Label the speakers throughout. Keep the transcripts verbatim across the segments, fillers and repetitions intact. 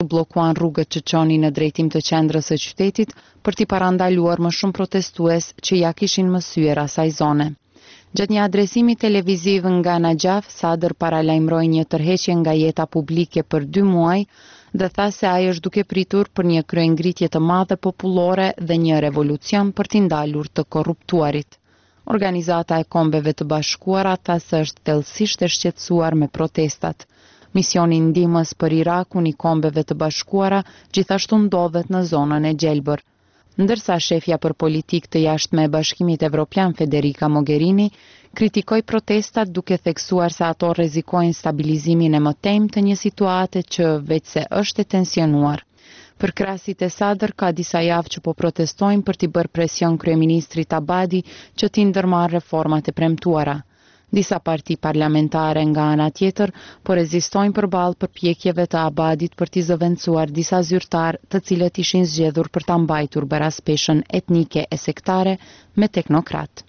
Speaker 1: Bllokuan rrugët që çonin në drejtim të qendrës së qytetit për t'i parandaluar më shumë protestues që ja kishin mësyer asaj zone. Gjatë një adresimi televiziv nga Najaf, Sadr paralajmëroi një tërheqje nga jeta publike për dy muaj dhe tha se ai është duke pritur për një kryengritje të madhe popullore dhe një revolucion për t'i ndalur të korruptuarit. Organizata e Kombeve të Bashkuara tha se është thellësisht e shqetësuar me protestat. Misioni ndihmës për Irakun i Kombeve të Bashkuara gjithashtu ndodhet në zonën e Gjelbër. Ndërsa shefja për politikë të jashtme e Bashkimit Evropian Federica Mogherini kritikoi protestat duke theksuar se ato rrezikojnë stabilizimin e mëtejmë të një situate që veçse është e tensionuar. Për krahasit e Sadr ka disa javë që po protestojnë për t'i bërë presion kryeministrit Abadi që t'i ndërmarrë reformat e premtuara. Disa parti parlamentare nga ana tjetër po rezistojnë përballë përpjekjeve të Abadit për t'i zëvendësuar disa zyrtar të cilët ishin zgjedhur për ta mbajtur baraspeshën etnike e sektare me teknokrat.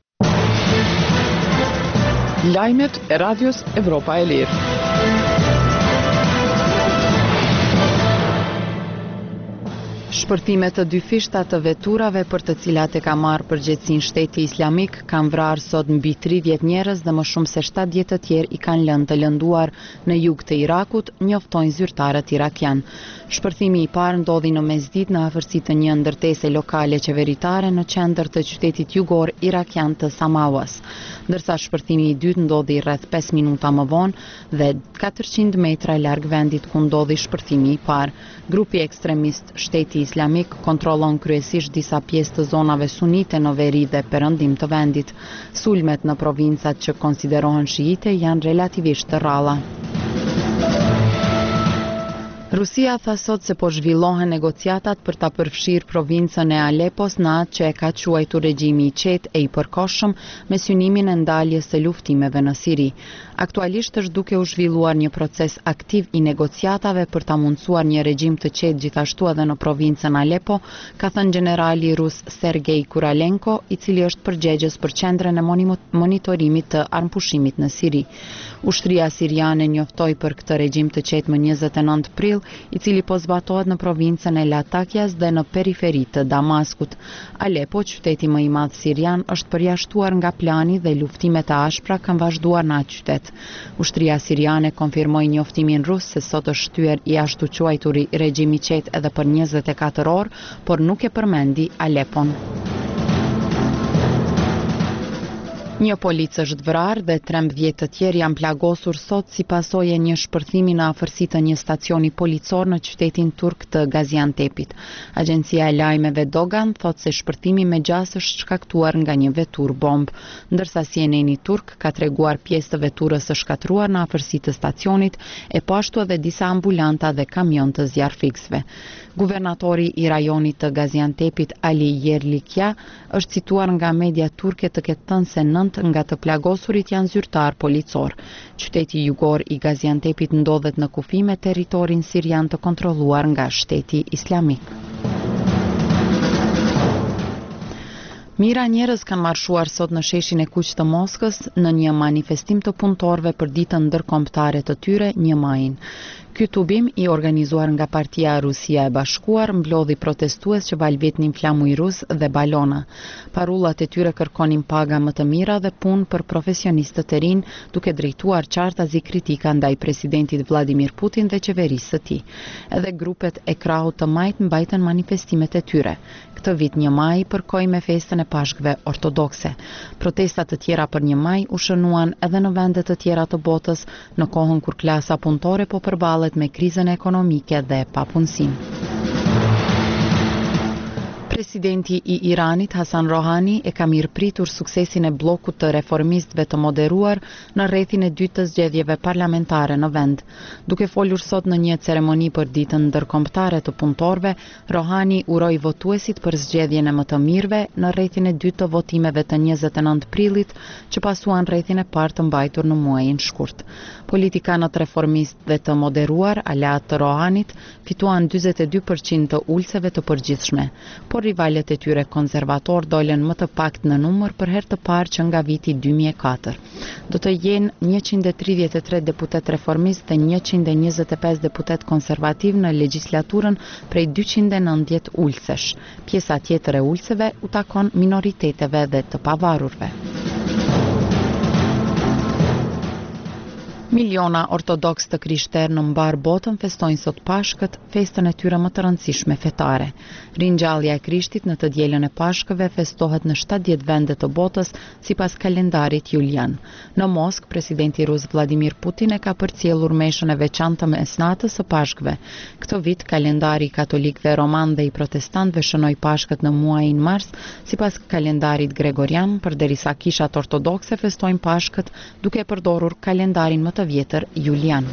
Speaker 2: Lajmet e Radios Evropa e Lirë.
Speaker 1: Shpërthime të dyfishta të veturave për të cilat e ka marrë përgjegjësinë Shteti Islamik kanë vrarë sot mbi tridhjetë njerëz dhe më shumë se shtatëdhjetë të tjerë i kanë lënë të lënduar në jug të Irakut, njoftojnë zyrtarët irakian. Shpërthimi i parë ndodhi në mesditë në afërsi të një ndërtese lokale qeveritare në qendër të qytetit jugor irakian të Samawas, ndërsa shpërthimi i dytë ndodhi rreth pesë minuta më vonë dhe katërqind metra larg vendit ku ndodhi shpërthimi i parë. Grupi ekstremist Shteti Islamik kontrollon kryesisht disa pjesë të zonave sunite në veri dhe perëndim të vendit. Sulmet në provincat që konsiderohen shiite janë relativisht të rralla. Rusia tha sot se po zhvillohen negociatat për ta përfshirë provincën e Alepos në atë që e ka quajtur regjimi i qetë e i përkohshëm me synimin e ndaljes së luftimeve në Siri. Aktualisht është duke u zhvilluar një proces aktiv i negociatave për ta mundsuar një regjim të qetë gjithashtu edhe në provincën Alepo, ka thënë generali rus Sergei Kuralenko, i cili është përgjegjës për qendrën e monitorimit të armpushimit në Siri. Ushtria siriane njoftoi për këtë regjim të qetë më njëzet e nëntë prill, i cili po zbatohet në provincën e Latakias dhe në periferi të Damaskut. Alepo, qyteti më i madh sirian, është përjashtuar nga plani dhe luftimet e ashpra kanë vazhduar në atë qytet. Ushtria siriane konfirmoi njoftimin rus se sot është shtyer i ashtu quajturi regjim i qetë edhe për njëzet e katër orë, por nuk e përmendi Alepon. Një polic është vrarë dhe trembëdhjetë të tjerë janë plagosur sot si pasojë e një shpërthimi në afërsi të një stacioni policor në qytetin turk të Gaziantepit. Agjencia e lajmeve Dogan thotë se shpërthimi me gjas është shkaktuar nga një veturë bomb, ndërsa C N N-i turk ka treguar pjesë të veturës së shkatruar në afërsi të stacionit, e po ashtu edhe disa ambulanta dhe kamion të zjarrfiksve. Guvernatori i rajonit të Gaziantepit Ali Yerlikja është cituar nga media turke të ketë thënë se nëntë nga të plagosurit janë zyrtar policor. Qyteti jugor i Gaziantepit ndodhet në kufi me territorin sirian të kontrolluar nga Shteti Islamik. Mira njerëz kanë marshuar sot në sheshin e Kuq të Moskës në një manifestim të punëtorëve për ditën ndërkombëtare të tyre, një majin. Ky tubim, i organizuar nga Partia Rusia e Bashkuar, mblodhi protestues që valvetnin flamuj rus dhe balona. Parullat e tyre kërkonin paga më të mira dhe punë për profesionistët e rinj, duke drejtuar qartazi kritika ndaj presidentit Vladimir Putin dhe qeverisë së tij. Edhe grupet e krahut të majt mbajtën manifestimet e tyre. Këtë vit një maj përkoi me festën e Pashkëve ortodokse. Protestat të tjera për një maj u shënuan edhe në vende të tjera të botës, në kohën kur klasa punëtore po përballet me krizën ekonomike dhe papunësinë. Presidenti i Iranit Hasan Rohani e ka mirëpritur suksesin e bllokut të reformistëve të moderuar në rrethin e dytë të zgjedhjeve parlamentare në vend. Duke folur sot në një ceremoni për ditën ndërkombëtare të punëtorëve, Rohani uroi votuesit për zgjedhjen e më të mirëve në rrethin e dytë të votimeve të njëzet e nëntë prillit, që pasuan rrethin e parë të mbajtur në muajin shkurt. Politikanët reformistë dhe të moderuar, aleat të Rohanit, fituan njëzet e dy përqind të ulseve të përgjithshme, por rivalët e tyre konservator dolen më të pakt në numër për herë të parë që nga viti dy mijë e katër. Do të jenë njëqind e tridhjetë e tre deputet reformist dhe njëqind e njëzet e pesë deputet konservativ në legjislaturën prej dyqind e nëntëdhjetë ulësesh. Pjesa tjetër e ulëseve u takon minoriteteve dhe të pavarurve. Miliona ortodoks të krishterë në mbar botën festojnë sot Pashkët, festën e tyre më të rëndësishme fetare. Ringjallja e Krishtit në të dielën e Pashkëve festohet në shtatëdhjetë vende të botës sipas kalendarit julian. Në Moskë, presidenti rus Vladimir Putin e ka përcjellur meshën e veçantë të mesnatës së Pashkëve. Këtë vit kalendari i katolikëve roman dhe i protestantëve shënoi Pashkët në muajin mars sipas kalendarit gregorian, përderisa kishat ortodokse festojnë Pashkët duke përdorur kalendarin më të vjetër julian.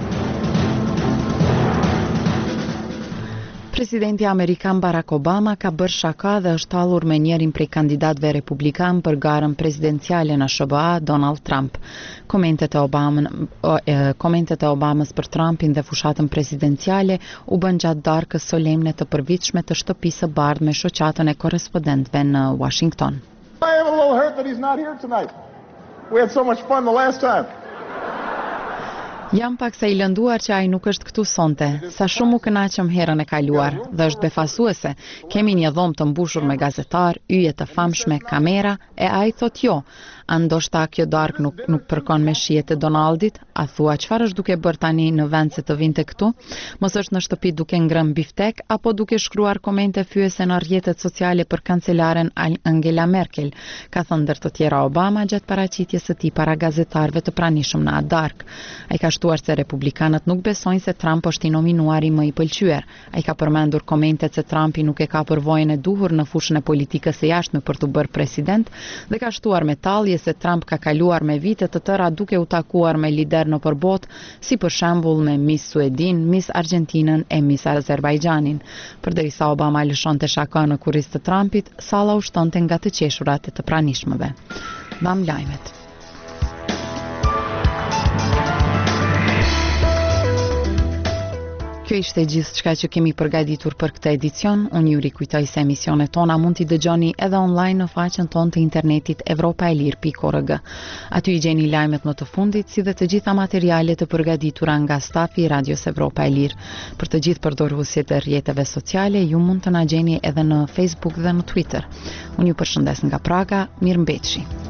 Speaker 1: Presidenti amerikan Barack Obama ka bërë shaka dhe është tallur me njërin prej kandidatëve republikan për garën presidenciale në S B A, Donald Trump. Komentet e Obama, komentet e Obamës për Trumpin dhe fushatën presidenciale u bën gjatë darkës solemne të përvitshme të shtëpisë së bardhë me shoqatën e korrespondentëve në Washington.
Speaker 3: I am a little hurt that he's not here tonight. We had so much fun the last time.
Speaker 1: Jam pak se i lënduar që ai nuk është këtu sonte, sa shumë u kënaqëm herën e kaluar dhe është befasuese. Kemi një dhomë të mbushur me gazetar, yje të famshme, kamera, e ai thot jo. A ndoshta kjo darkë nuk, nuk përkon me shijet e Donaldit? A thua çfarë është duke bërë tani në vend se të vinte këtu? Mos është në shtëpi duke ngrënë biftek apo duke shkruar komente fyese në rrjetet sociale për kancelaren Angela Merkel, ka thënë ndër të tjera Obama gjatë paraqitjes së tij para gazetarëve të pranishëm në atë darkë. Ai ka shtuar se republikanët nuk besojnë se Trump është i nominuari më i pëlqyer. Ai ka përmendur komentet se Trumpi nuk e ka përvojën e duhur në fushën e politikës së jashtme për të bërë president dhe ka shtuar me tallje se Trump ka kaluar me vite të tëra duke u takuar me lider në përbot, si për shembull me Miss Suedin, Miss Argentinën e Miss Azerbajxhanin. Përderisa Obama lëshonte shaka në kurriz të Trumpit, salla u shtonte nga të qeshurat e të pranishmëve. Mbam lajmet. Kjo ishte gjithë çka që kemi përgatitur për këtë edicion. Unë ju rikujtoj se emisionet tona mund t'i dëgjoni edhe online në faqen tonë të internetit evropaelir pikë org. Aty i gjeni lajmet më të fundit, si dhe të gjitha materialet të përgatitura nga stafi i Radios Evropa e Lirë. Për të gjithë përdoruesit e rrjeteve sociale, ju mund të na gjeni edhe në Facebook dhe në Twitter. Unë ju përshëndes nga Praga, mirëmbëjtje.